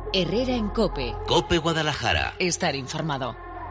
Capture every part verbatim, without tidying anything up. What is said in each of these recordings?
Herrera en COPE. COPE Guadalajara. Estar informado.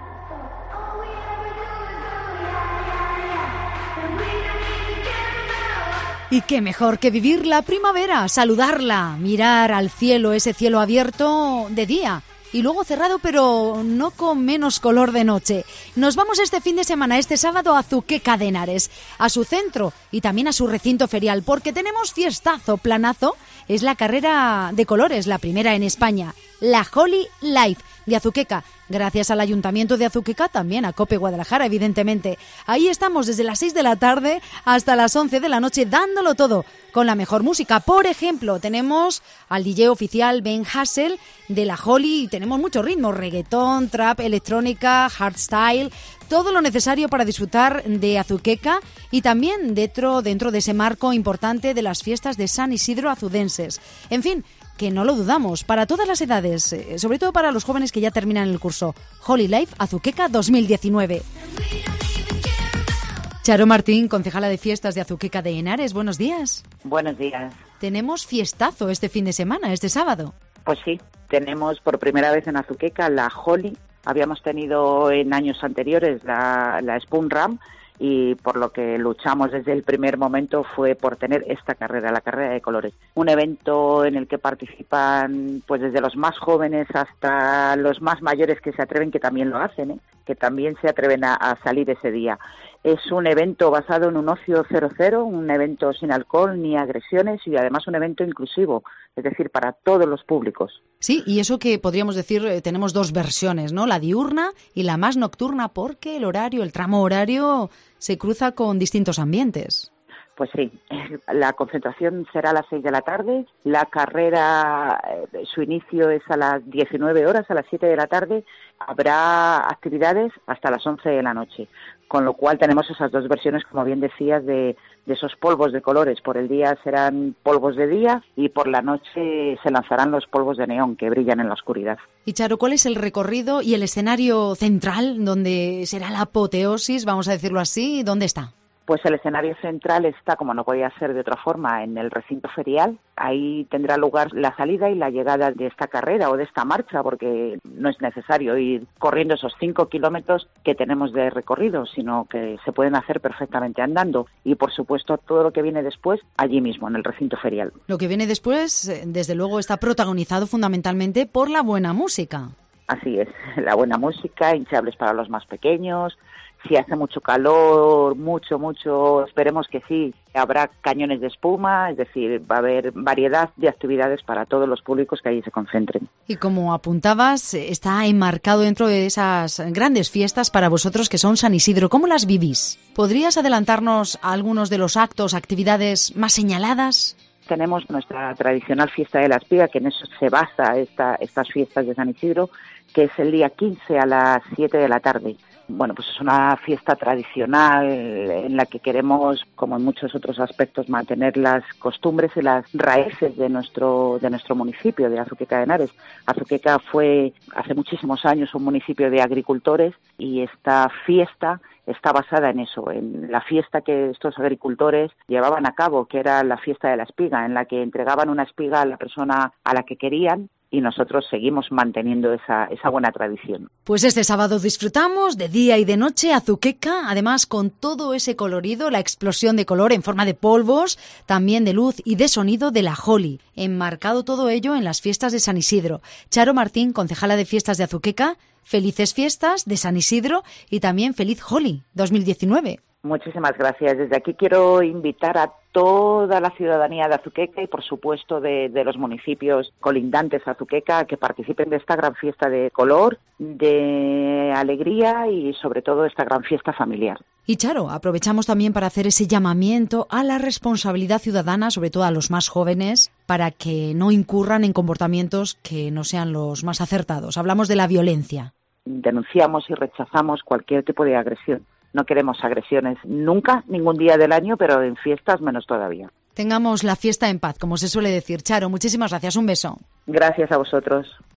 Y qué mejor que vivir la primavera, saludarla, mirar al cielo, ese cielo abierto de día y luego cerrado, pero no con menos color de noche. Nos vamos este fin de semana, este sábado, a Azuqueca de Henares, a su centro y también a su recinto ferial, porque tenemos fiestazo, planazo. Es la carrera de colores, la primera en España, la Holy Life de Azuqueca, gracias al Ayuntamiento de Azuqueca, también a COPE Guadalajara, evidentemente. Ahí estamos desde las seis de la tarde hasta las once de la noche, dándolo todo con la mejor música. Por ejemplo, tenemos al D J oficial Ben Hassel de la Holy y tenemos muchos ritmos, reggaetón, trap, electrónica, hardstyle, todo lo necesario para disfrutar de Azuqueca y también dentro, dentro de ese marco importante de las fiestas de San Isidro azudenses. En fin, que no lo dudamos, para todas las edades, eh, sobre todo para los jóvenes que ya terminan el curso. Holy Life Azuqueca dos mil diecinueve. Charo Martín, concejala de fiestas de Azuqueca de Henares, buenos días. Buenos días. Tenemos fiestazo este fin de semana, este sábado. Pues sí, tenemos por primera vez en Azuqueca la Holy. Habíamos tenido en años anteriores la, la Spoon Ram, y por lo que luchamos desde el primer momento fue por tener esta carrera, la carrera de colores. Un evento en el que participan pues desde los más jóvenes hasta los más mayores que se atreven, que también lo hacen, ¿eh? que también se atreven a, a salir ese día. Es un evento basado en un ocio cero cero, un evento sin alcohol ni agresiones y además un evento inclusivo, es decir, para todos los públicos. Sí, y eso que podríamos decir, eh, tenemos dos versiones, ¿no? La diurna y la más nocturna, porque el horario, el tramo horario se cruza con distintos ambientes. Pues sí, la concentración será a las seis de la tarde, la carrera, su inicio es a las diecinueve horas, a las siete de la tarde, habrá actividades hasta las once de la noche, con lo cual tenemos esas dos versiones, como bien decías, de, de esos polvos de colores. Por el día serán polvos de día y por la noche se lanzarán los polvos de neón que brillan en la oscuridad. Y Charo, ¿cuál es el recorrido y el escenario central donde será la apoteosis, vamos a decirlo así? ¿Dónde está? Pues el escenario central está, como no podía ser de otra forma, en el recinto ferial. Ahí tendrá lugar la salida y la llegada de esta carrera o de esta marcha, porque no es necesario ir corriendo esos cinco kilómetros que tenemos de recorrido, sino que se pueden hacer perfectamente andando. Y, por supuesto, todo lo que viene después, allí mismo, en el recinto ferial. Lo que viene después, desde luego, está protagonizado fundamentalmente por la buena música. Así es, la buena música, hinchables para los más pequeños. Si hace mucho calor, mucho, mucho, esperemos que sí, habrá cañones de espuma, es decir, va a haber variedad de actividades para todos los públicos que allí se concentren. Y como apuntabas, está enmarcado dentro de esas grandes fiestas para vosotros que son San Isidro. ¿Cómo las vivís? ¿Podrías adelantarnos a algunos de los actos, actividades más señaladas? Tenemos nuestra tradicional fiesta de la espiga, que en eso se basa esta, estas fiestas de San Isidro, que es el día quince a las siete de la tarde. Bueno, pues es una fiesta tradicional en la que queremos, como en muchos otros aspectos, mantener las costumbres y las raíces de nuestro de nuestro municipio, de Azuqueca de Henares. Azuqueca fue hace muchísimos años un municipio de agricultores y esta fiesta está basada en eso, en la fiesta que estos agricultores llevaban a cabo, que era la fiesta de la espiga, en la que entregaban una espiga a la persona a la que querían, y nosotros seguimos manteniendo esa, esa buena tradición. Pues este sábado disfrutamos de día y de noche Azuqueca, además con todo ese colorido, la explosión de color en forma de polvos, también de luz y de sonido de la Holy, enmarcado todo ello en las fiestas de San Isidro. Charo Martín, concejala de fiestas de Azuqueca, felices fiestas de San Isidro y también feliz Holy dos mil diecinueve. Muchísimas gracias. Desde aquí quiero invitar a toda la ciudadanía de Azuqueca y, por supuesto, de, de los municipios colindantes a Azuqueca a que participen de esta gran fiesta de color, de alegría y, sobre todo, esta gran fiesta familiar. Y, Charo, aprovechamos también para hacer ese llamamiento a la responsabilidad ciudadana, sobre todo a los más jóvenes, para que no incurran en comportamientos que no sean los más acertados. Hablamos de la violencia. Denunciamos y rechazamos cualquier tipo de agresión. No queremos agresiones nunca, ningún día del año, pero en fiestas menos todavía. Tengamos la fiesta en paz, como se suele decir. Charo, muchísimas gracias. Un beso. Gracias a vosotros.